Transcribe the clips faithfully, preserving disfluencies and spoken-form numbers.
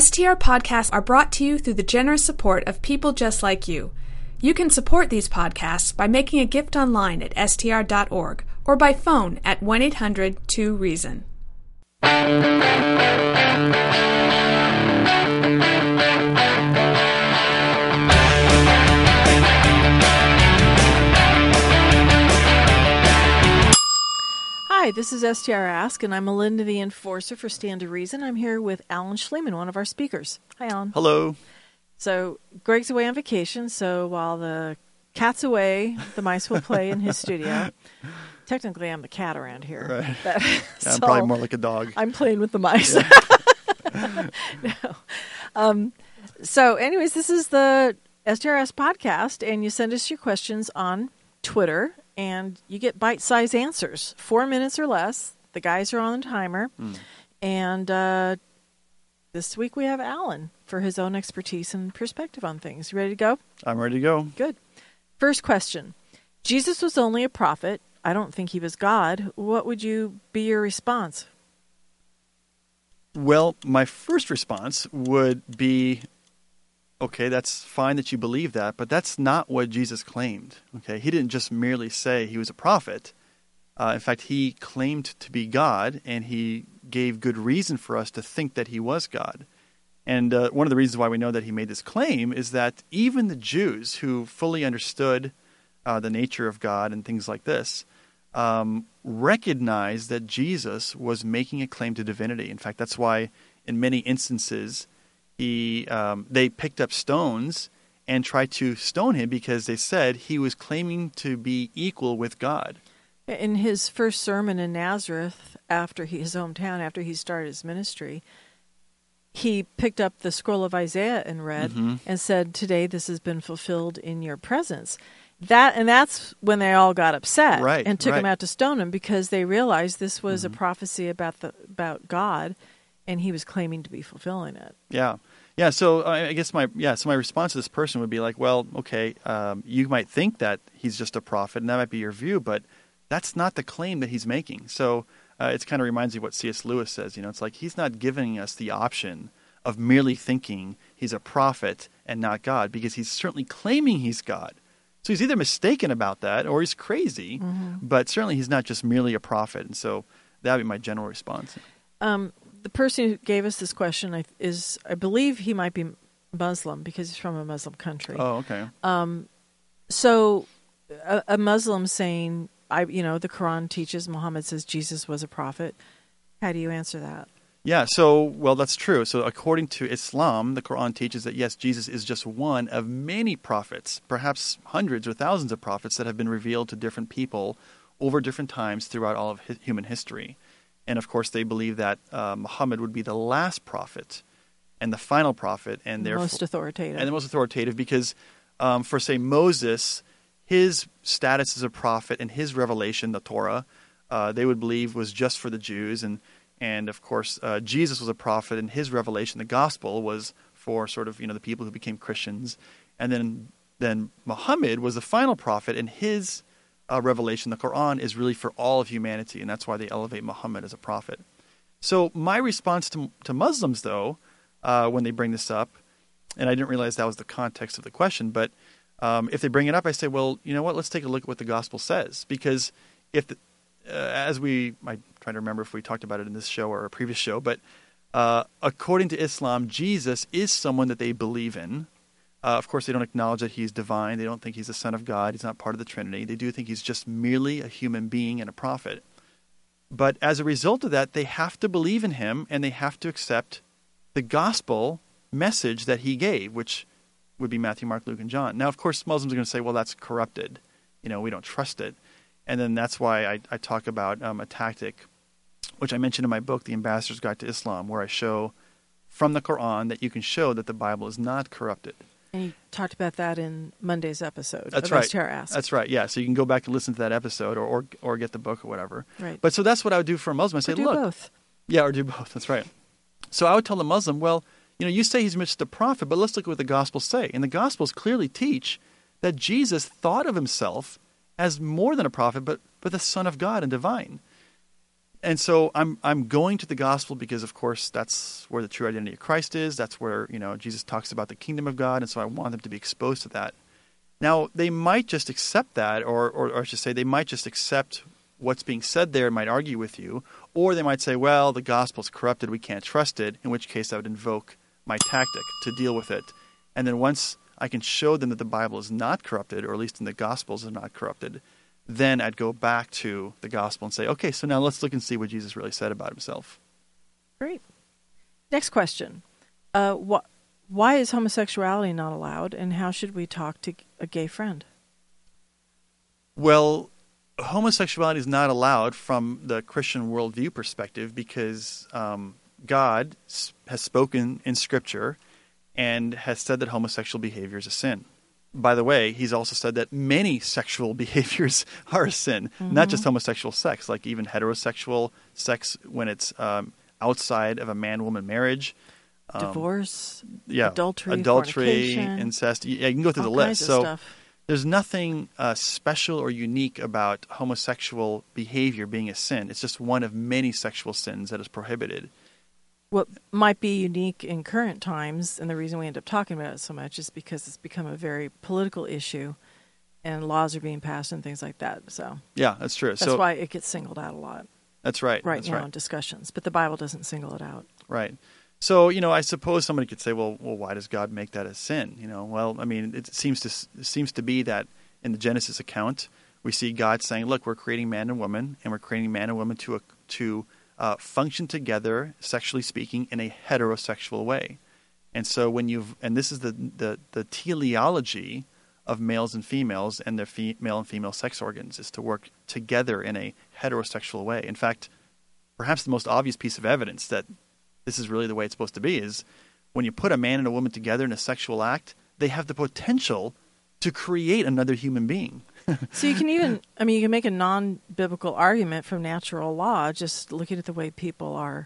S T R podcasts are brought to you through the generous support of people just like you. You can support these podcasts by making a gift online at S T R dot org or by phone at one eight hundred two reason. Hi, this is S T R Ask, and I'm Melinda the Enforcer for Stand to Reason. I'm here with Alan Schleman, one of our speakers. Hi, Alan. Hello. So, Greg's away on vacation, so while the cat's away, the mice will play in his studio. Technically, I'm the cat around here. Right. But, yeah, so I'm probably more like a dog. I'm playing with the mice. Yeah. no. Um, so, anyways, this is the S T R S podcast, and you send us your questions on Twitter. And you get bite-sized answers, four minutes or less. The guys are on the timer. Mm. And uh, this week we have Alan for his own expertise and perspective on things. You ready to go? I'm ready to go. Good. First question. Jesus was only a prophet. I don't think he was God. What would you be your response? Well, my first response would be, okay, that's fine that you believe that, but that's not what Jesus claimed. Okay, he didn't just merely say he was a prophet. Uh, in fact, he claimed to be God, and he gave good reason for us to think that he was God. And uh, one of the reasons why we know that he made this claim is that even the Jews who fully understood uh, the nature of God and things like this um, recognized that Jesus was making a claim to divinity. In fact, that's why in many instances He, um, they picked up stones and tried to stone him because they said he was claiming to be equal with God. In his first sermon in Nazareth, after he, his hometown, after he started his ministry, he picked up the scroll of Isaiah and read mm-hmm. and said, "Today this has been fulfilled in your presence." That and that's when they all got upset right, and took right. him out to stone him because they realized this was mm-hmm. a prophecy about the about God, and he was claiming to be fulfilling it. Yeah. Yeah, so I guess my yeah, so my response to this person would be like, well, okay, um, you might think that he's just a prophet, and that might be your view, but that's not the claim that he's making. So uh, it kind of reminds me of what C S Lewis says. You know, it's like he's not giving us the option of merely thinking he's a prophet and not God, because he's certainly claiming he's God. So he's either mistaken about that or he's crazy, mm-hmm. but certainly he's not just merely a prophet. And so that would be my general response. Um The person who gave us this question is, I believe he might be Muslim because he's from a Muslim country. Oh, okay. Um, so a, a Muslim saying, I, you know, the Quran teaches, Muhammad says Jesus was a prophet. How do you answer that? Yeah, so, well, that's true. So according to Islam, the Quran teaches that, yes, Jesus is just one of many prophets, perhaps hundreds or thousands of prophets that have been revealed to different people over different times throughout all of human history. And, of course, they believe that uh, Muhammad would be the last prophet and the final prophet. And the most authoritative. And the most authoritative because, um, for, say, Moses, his status as a prophet and his revelation, the Torah, uh, they would believe was just for the Jews. And, and of course, uh, Jesus was a prophet, and his revelation, the gospel, was for sort of, you know, the people who became Christians. And then, then Muhammad was the final prophet, and his Uh, revelation, the Quran, is really for all of humanity, and that's why they elevate Muhammad as a prophet. So my response to, to Muslims, though, uh, when they bring this up, and I didn't realize that was the context of the question, but um, if they bring it up, I say, well, you know what, let's take a look at what the gospel says. Because if, the, uh, as we, I'm trying to remember if we talked about it in this show or a previous show, but uh, according to Islam, Jesus is someone that they believe in. Uh, of course, they don't acknowledge that he's divine. They don't think he's the Son of God. He's not part of the Trinity. They do think he's just merely a human being and a prophet. But as a result of that, they have to believe in him, and they have to accept the gospel message that he gave, which would be Matthew, Mark, Luke, and John. Now, of course, Muslims are going to say, well, that's corrupted. You know, we don't trust it. And then that's why I, I talk about um, a tactic, which I mentioned in my book, The Ambassador's Guide to Islam, where I show from the Quran that you can show that the Bible is not corrupted. And you talked about that in Monday's episode. That's of right. S T R Ask. That's right. Yeah. So you can go back and listen to that episode, or or, or get the book or whatever. Right. But so that's what I would do for a Muslim. I say, or do look, both. Yeah, or do both. That's right. So I would tell the Muslim, well, you know, you say he's just a prophet, but let's look at what the Gospels say. And the Gospels clearly teach that Jesus thought of himself as more than a prophet, but but the Son of God and divine. And so I'm I'm going to the gospel because, of course, that's where the true identity of Christ is. That's where, you know, Jesus talks about the kingdom of God, and so I want them to be exposed to that. Now, they might just accept that, or, or, or I should say, they might just accept what's being said there and might argue with you, or they might say, well, the gospel's corrupted, we can't trust it, in which case I would invoke my tactic to deal with it. And then once I can show them that the Bible is not corrupted, or at least in the gospels is not corrupted, then I'd go back to the gospel and say, okay, so now let's look and see what Jesus really said about himself. Great. Next question. Uh, wh- why is homosexuality not allowed, and how should we talk to a gay friend? Well, homosexuality is not allowed from the Christian worldview perspective because um, God has spoken in Scripture and has said that homosexual behavior is a sin. By the way, he's also said that many sexual behaviors are a sin, mm-hmm. not just homosexual sex, like even heterosexual sex when it's um, outside of a man-woman marriage. Um, Divorce, yeah, adultery, adultery, incest. Yeah, you can go through all the list. Kinds of so stuff. There's nothing uh, special or unique about homosexual behavior being a sin. It's just one of many sexual sins that is prohibited. What might be unique in current times, and the reason we end up talking about it so much is because it's become a very political issue, and laws are being passed and things like that. So yeah, that's true. That's so, why it gets singled out a lot. That's right. Right that's now right. in discussions, but the Bible doesn't single it out. Right. So, you know, I suppose somebody could say, well, well, why does God make that a sin? You know, well, I mean, it seems to it seems to be that in the Genesis account, we see God saying, look, we're creating man and woman, and we're creating man and woman to a, to uh, function together, sexually speaking, in a heterosexual way. And so when you've, and this is the, the, the teleology of males and females and their fe- male and female sex organs, is to work together in a heterosexual way. In fact, perhaps the most obvious piece of evidence that this is really the way it's supposed to be is when you put a man and a woman together in a sexual act, they have the potential to create another human being. So you can even, I mean, you can make a non-biblical argument from natural law, just looking at the way people are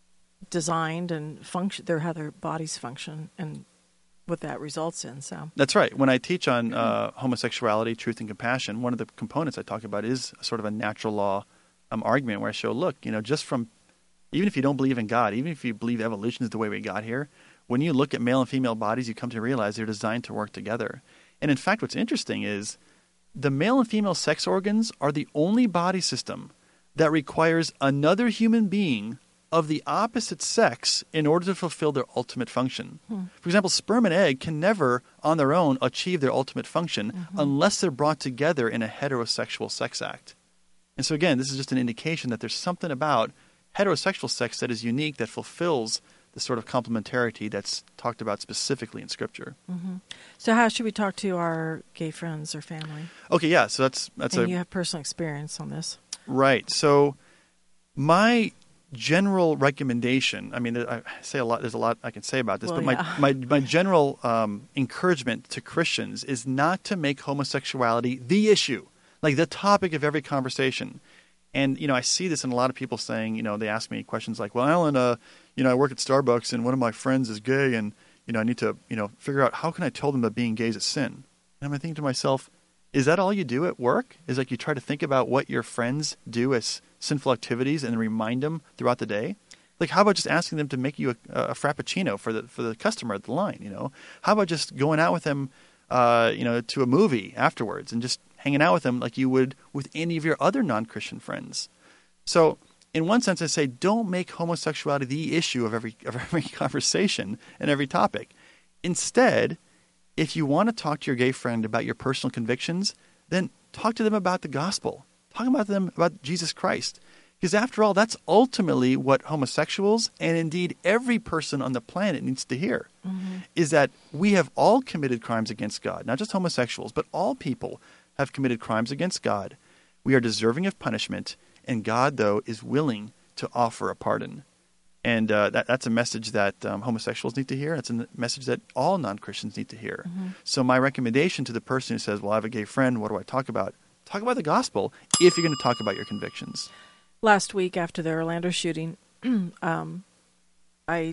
designed and function, their how their bodies function, and what that results in. So that's right. When I teach on uh, homosexuality, truth, and compassion, one of the components I talk about is sort of a natural law um, argument where I show, look, you know, just from, even if you don't believe in God, even if you believe evolution is the way we got here, when you look at male and female bodies, you come to realize they're designed to work together. And in fact, what's interesting is the male and female sex organs are the only body system that requires another human being of the opposite sex in order to fulfill their ultimate function. Hmm. For example, sperm and egg can never, on their own, achieve their ultimate function mm-hmm. unless they're brought together in a heterosexual sex act. And so again, this is just an indication that there's something about heterosexual sex that is unique, that fulfills the sort of complementarity that's talked about specifically in Scripture. Mm-hmm. So how should we talk to our gay friends or family? Okay, yeah, so that's... that's and a, you have personal experience on this. Right. So my general recommendation, I mean, I say a lot, there's a lot I can say about this, well, but my, yeah. my, my general um, encouragement to Christians is not to make homosexuality the issue, like the topic of every conversation. And, you know, I see this in a lot of people saying, you know, they ask me questions like, well, Alan, uh, you know, I work at Starbucks and one of my friends is gay and, you know, I need to, you know, figure out how can I tell them that being gay is a sin? And I'm thinking to myself, is that all you do at work? Is like you try to think about what your friends do as sinful activities and remind them throughout the day? Like, how about just asking them to make you a, a frappuccino for the for the customer at the line, you know? How about just going out with them, uh, you know, to a movie afterwards and just hanging out with them like you would with any of your other non-Christian friends? So in one sense, I say don't make homosexuality the issue of every of every conversation and every topic. Instead, if you want to talk to your gay friend about your personal convictions, then talk to them about the gospel. Talk about them about Jesus Christ. Because after all, that's ultimately what homosexuals and indeed every person on the planet needs to hear, mm-hmm. is that we have all committed crimes against God, not just homosexuals, but all people have committed crimes against God. We are deserving of punishment, and God, though, is willing to offer a pardon. And uh, that, that's a message that um, homosexuals need to hear. It's a message that all non-Christians need to hear. Mm-hmm. So my recommendation to the person who says, well, I have a gay friend, what do I talk about? Talk about the gospel if you're going to talk about your convictions. Last week after the Orlando shooting, um, I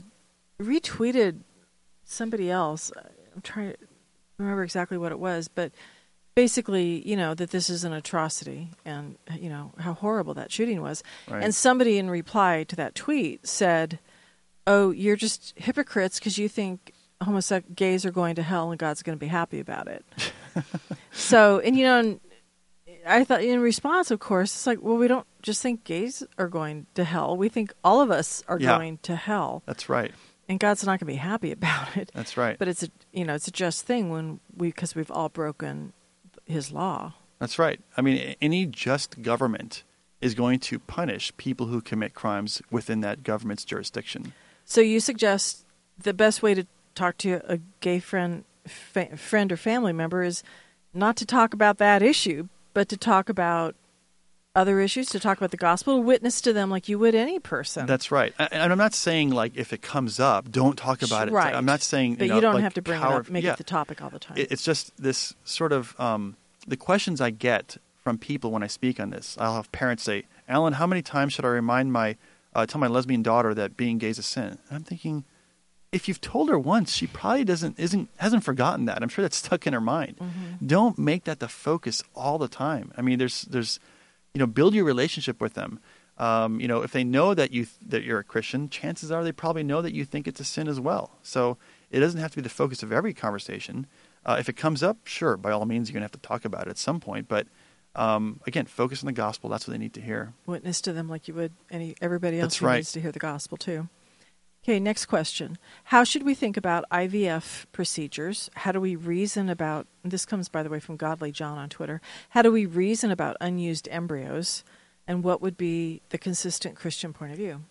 retweeted somebody else. I'm trying to remember exactly what it was, but basically, you know, that this is an atrocity and, you know, how horrible that shooting was. Right. And somebody in reply to that tweet said, oh, you're just hypocrites because you think homosexual gays are going to hell and God's going to be happy about it. So, and, you know, and I thought in response, of course, it's like, well, we don't just think gays are going to hell. We think all of us are Yeah. going to hell. That's right. And God's not going to be happy about it. That's right. But it's a, you know, it's a just thing when we, because we've all broken his law. That's right. I mean, any just government is going to punish people who commit crimes within that government's jurisdiction. So you suggest the best way to talk to a gay friend, fa- friend or family member is not to talk about that issue, but to talk about other issues, to talk about the gospel, to witness to them like you would any person. That's right. And I'm not saying, like, if it comes up, don't talk about it. Right. I'm not saying, But you, know, you don't like have to bring power, it up, make yeah. it the topic all the time. It- It's just this sort of, um, the questions I get from people when I speak on this. I'll have parents say, Alan, how many times should I remind my, uh, tell my lesbian daughter that being gay is a sin? And I'm thinking, if you've told her once, she probably doesn't, isn't, hasn't forgotten that. I'm sure that's stuck in her mind. Mm-hmm. Don't make that the focus all the time. I mean, there's, there's, you know, build your relationship with them. Um, you know, if they know that you that you're a Christian, chances are they probably know that you think it's a sin as well. So it doesn't have to be the focus of every conversation. Uh, if it comes up, sure, by all means, you're going to have to talk about it at some point. But um, again, focus on the gospel. That's what they need to hear. Witness to them like you would any everybody else That's who right. needs to hear the gospel too. Okay, next question. How should we think about I V F procedures? How do we reason about, and this comes, by the way, from Godly John on Twitter, how do we reason about unused embryos, and what would be the consistent Christian point of view?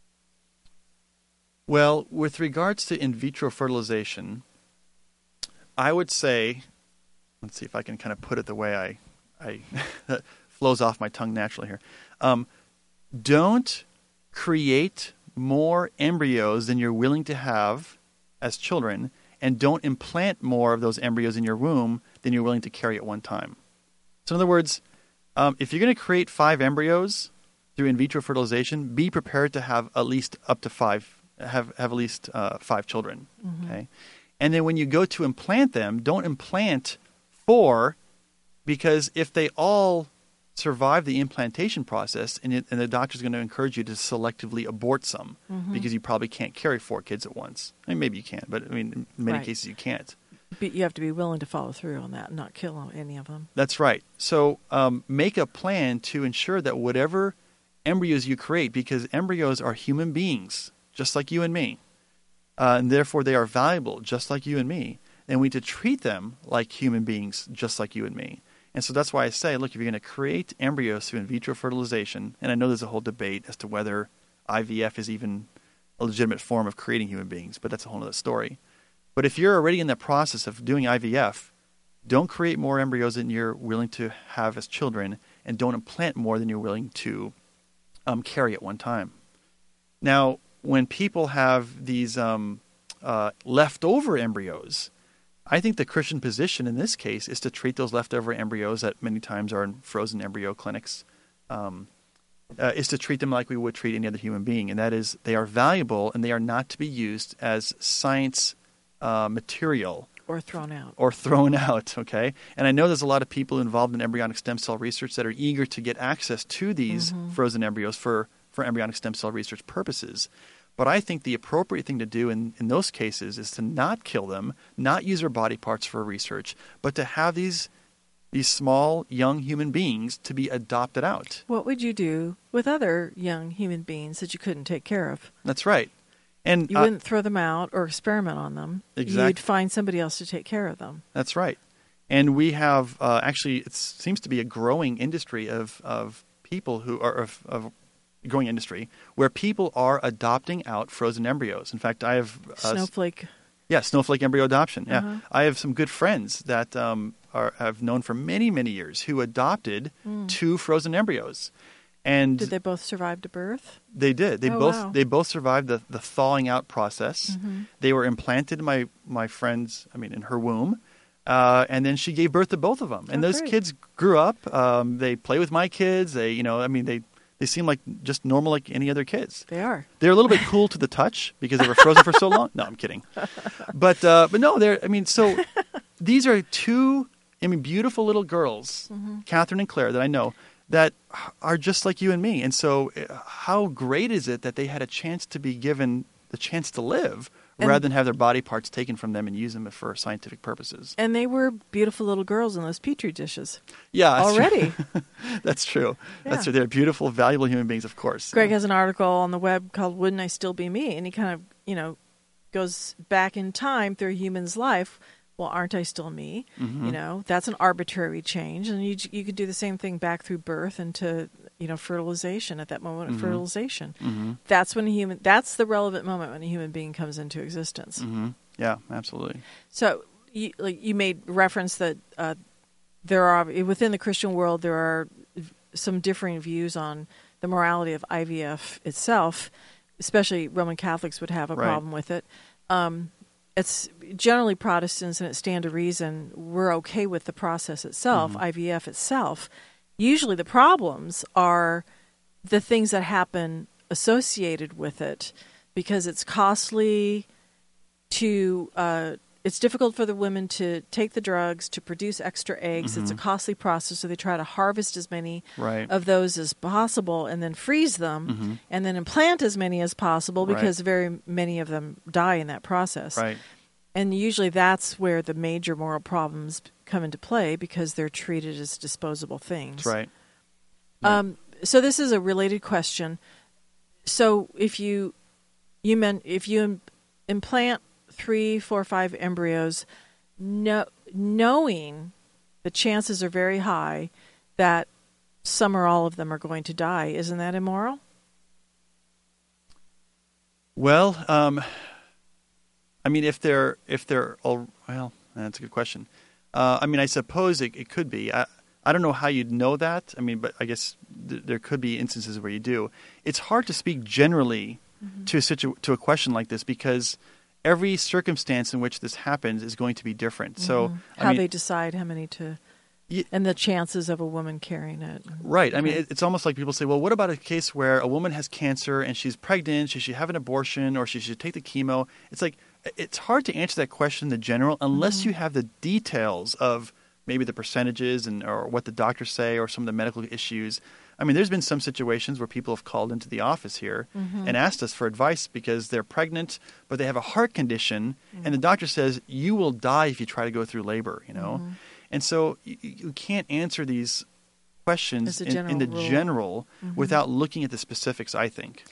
Well, with regards to in vitro fertilization, I would say, let's see if I can kind of put it the way I, I that flows off my tongue naturally here. Um, don't create more embryos than you're willing to have as children, and don't implant more of those embryos in your womb than you're willing to carry at one time. So in other words, um, if you're going to create five embryos through in vitro fertilization, be prepared to have at least up to five, have, have at least uh, five children. Mm-hmm. Okay. And then when you go to implant them, don't implant four, because if they all survive the implantation process, and, it, and the doctor's going to encourage you to selectively abort some, Mm-hmm. because you probably can't carry four kids at once. I mean, maybe you can, but I mean, in many Right. cases you can't. But you have to be willing to follow through on that and not kill any of them. That's right. So um, make a plan to ensure that whatever embryos you create, because embryos are human beings, just like you and me, uh, and therefore they are valuable, just like you and me, and we need to treat them like human beings, just like you and me. And so that's why I say, look, if you're going to create embryos through in vitro fertilization, and I know there's a whole debate as to whether I V F is even a legitimate form of creating human beings, but that's a whole other story. But if you're already in the process of doing I V F, don't create more embryos than you're willing to have as children, and don't implant more than you're willing to um, carry at one time. Now, when people have these um, uh, leftover embryos, I think the Christian position in this case is to treat those leftover embryos that many times are in frozen embryo clinics, um, uh, is to treat them like we would treat any other human being. And that is, they are valuable and they are not to be used as science uh, material. Or thrown out. Or thrown out, okay? And I know there's a lot of people involved in embryonic stem cell research that are eager to get access to these Mm-hmm. frozen embryos for, for embryonic stem cell research purposes. But I think the appropriate thing to do in, in those cases is to not kill them, not use their body parts for research, but to have these these small, young human beings to be adopted out. What would you do with other young human beings that you couldn't take care of? That's right. And You uh, wouldn't throw them out or experiment on them. Exactly. You'd find somebody else to take care of them. That's right. And we have uh, actually, it seems to be a growing industry of, of people who are of, of growing industry where people are adopting out frozen embryos. In fact, I have uh, Snowflake. yeah, snowflake embryo adoption. Yeah, Uh-huh. I have some good friends that um, are have known for many many years who adopted Mm. two frozen embryos, and Did they both survive to birth? They did. They Oh, both wow. they both survived the, the thawing out process. Mm-hmm. They were implanted in my my friend's, I mean, in her womb, uh, and then she gave birth to both of them. And Oh, those great. kids grew up. Um, they play with my kids. They, you know, I mean, they they seem like just normal like any other kids. They are. They're a little bit cool to the touch because they were frozen for so long. No, I'm kidding. But uh, but no, they're. I mean, so these are two I mean, beautiful little girls, Mm-hmm. Catherine and Claire, that I know, that are just like you and me. And so uh, how great is it that they had a chance to be given the chance to live And- rather than have their body parts taken from them and use them for scientific purposes? And they were beautiful little girls in those Petri dishes Yeah. that's true. already. That's true. That's Yeah. true. They're beautiful, valuable human beings, of course. Greg has an article on the web called "Wouldn't I Still Be Me?" and he kind of, you know, goes back in time through a human's life. Well, aren't I still me? Mhm. You know, that's an arbitrary change, and you you could do the same thing back through birth into, you know, fertilization at that moment of Mhm. fertilization. Mhm. That's when a human. That's the relevant moment when a human being comes into existence. Mhm. Yeah, absolutely. So, you, like you made reference that uh, there are within the Christian world there are some differing views on the morality of I V F itself. Especially Roman Catholics would have a Right. problem with it. Um, it's generally Protestants, and it stand to reason we're okay with the process itself, Mhm. I V F itself. Usually, the problems are the things that happen associated with it, because it's costly to. Uh, it's difficult for the women to take the drugs to produce extra eggs. It's a Mhm. costly process, so they try to harvest as many Right. of those as possible and then freeze them Mhm. and then implant as many as possible, Right. because very many of them die in that process. Right. And usually that's where the major moral problems come into play, because they're treated as disposable things. That's right. Um, so this is a related question. So if you you meant if you im- implant three, four, five embryos, no, knowing the chances are very high that some or all of them are going to die, isn't that immoral? Well, um, I mean, if they're if they're all well, that's a good question. Uh, I mean, I suppose it, it could be. I I don't know how you'd know that. I mean, but I guess th- there could be instances where you do. It's hard to speak generally Mm-hmm. to a situ- to a question like this, because every circumstance in which this happens is going to be different. So, Mhm. I how mean, they decide how many to, Ye- and the chances of a woman carrying it. Right. I mean, Okay. it, it's almost like people say, well, what about a case where a woman has cancer and she's pregnant, she should have an abortion, or she should take the chemo? It's like, it's hard to answer that question in the general unless Mhm. you have the details of maybe the percentages and or what the doctors say or some of the medical issues. I mean, there's been some situations where people have called into the office here Mhm. and asked us for advice because they're pregnant, but they have a heart condition, and the doctor says, you will die if you try to go through labor, you know? Mhm. And so you, you can't answer these questions As a in, in the general rule. general Mhm. without looking at the specifics, I think.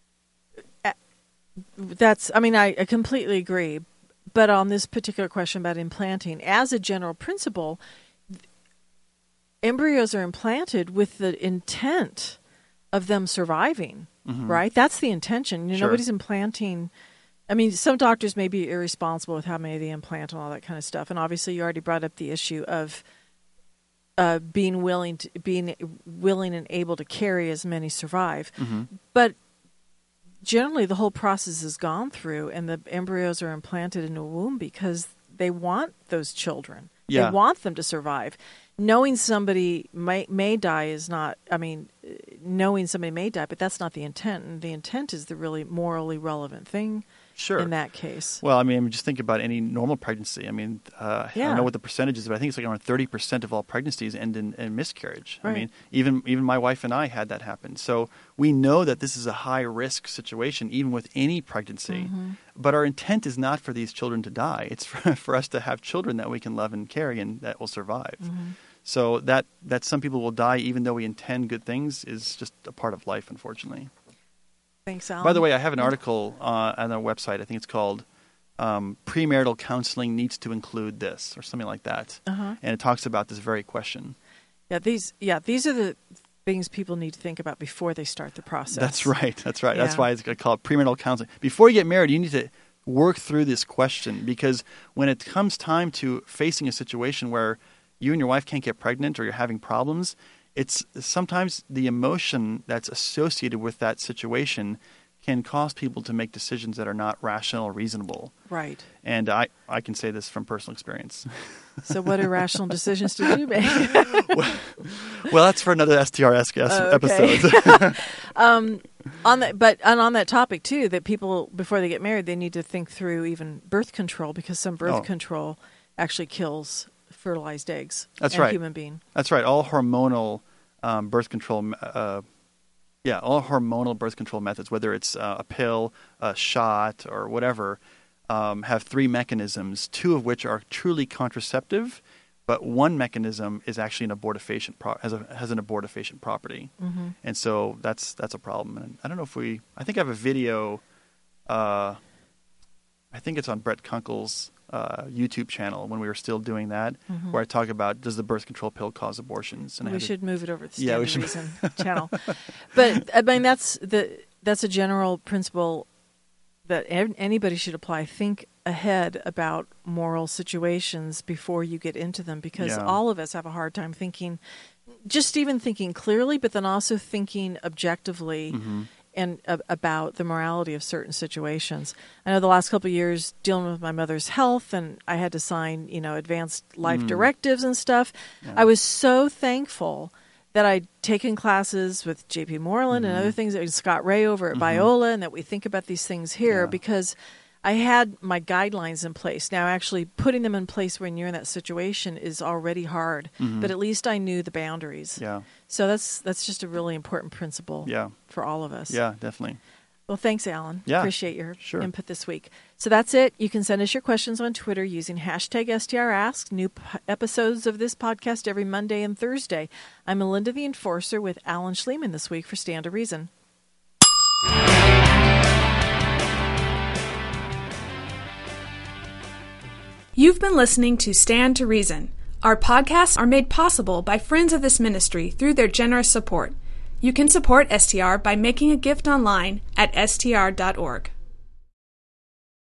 That's, I mean, I, I completely agree. But on this particular question about implanting, as a general principle, th- embryos are implanted with the intent of them surviving, Mhm. right? That's the intention. You know, Sure. Nobody's implanting. I mean, some doctors may be irresponsible with how many they implant and all that kind of stuff. And obviously, you already brought up the issue of uh, being willing to being willing and able to carry as many survive. Mhm. But generally, the whole process is gone through, and the embryos are implanted in a womb because they want those children. Yeah. They want them to survive. Knowing somebody may, may die is not, I mean, uh, knowing somebody may die, but that's not the intent. And the intent is the really morally relevant thing Sure. in that case. Well, I mean, just think about any normal pregnancy. I mean, uh, I Yeah. don't know what the percentage is, but I think it's like around thirty percent of all pregnancies end in, in miscarriage. I Right. mean, even even my wife and I had that happen. So we know that this is a high risk situation, even with any pregnancy. Mm-hmm. But our intent is not for these children to die. It's for, for us to have children that we can love and carry and that will survive. Mm-hmm. So that, that some people will die even though we intend good things is just a part of life, unfortunately. Thanks, Alan. By the way, I have an article uh, on our website. I think it's called um, Premarital Counseling Needs to Include This, or something like that. Uh-huh. And it talks about this very question. Yeah, these, yeah, these are the things people need to think about before they start the process. That's right. That's right. That's Yeah. why it's called premarital counseling. Before you get married, you need to work through this question, because when it comes time to facing a situation where you and your wife can't get pregnant or you're having problems, it's sometimes the emotion that's associated with that situation can cause people to make decisions that are not rational or reasonable. Right. And I, I can say this from personal experience. So what irrational decisions did you make? Well, that's for another S T R S Oh, okay. episode. um, on that, but and on that topic too, that people before they get married, they need to think through even birth control, because some birth Oh. control actually kills fertilized eggs. That's and right. Human being. That's right. All hormonal um, birth control, uh, yeah, all hormonal birth control methods, whether it's uh, a pill, a shot, or whatever, um, have three mechanisms, two of which are truly contraceptive, but one mechanism is actually an abortifacient pro- has a has an abortifacient property, Mm-hmm. and so that's that's a problem. And I don't know if we, I think I have a video. Uh, I think it's on Brett Kunkel's uh, YouTube channel when we were still doing that, Mm-hmm. where I talk about does the birth control pill cause abortions? And I We had to- should move it over to the Yeah, Stand we to should. Reason channel. But I mean, that's the that's a general principle that an- anybody should apply. Think ahead about moral situations before you get into them, because Yeah. all of us have a hard time thinking, just even thinking clearly, but then also thinking objectively. Mm-hmm. And uh, about the morality of certain situations. I know the last couple of years dealing with my mother's health, and I had to sign, you know, advanced life Mm. directives and stuff. Yeah. I was so thankful that I'd taken classes with J P Moreland and Mhm. other things, and Scott Ray over at Mhm. Biola, and that we think about these things here Yeah. because I had my guidelines in place. Now, actually putting them in place when you're in that situation is already hard, Mhm. but at least I knew the boundaries. Yeah, So that's that's just a really important principle yeah, for all of us. yeah, definitely. Well, thanks, Alan. Yeah, Appreciate your sure. input this week. So that's it. You can send us your questions on Twitter using hashtag S T R Ask. New p- episodes of this podcast every Monday and Thursday. I'm Melinda the Enforcer with Alan Schliemann this week for Stand to Reason. You've been listening to Stand to Reason. Our podcasts are made possible by friends of this ministry through their generous support. You can support S T R by making a gift online at S T R dot org.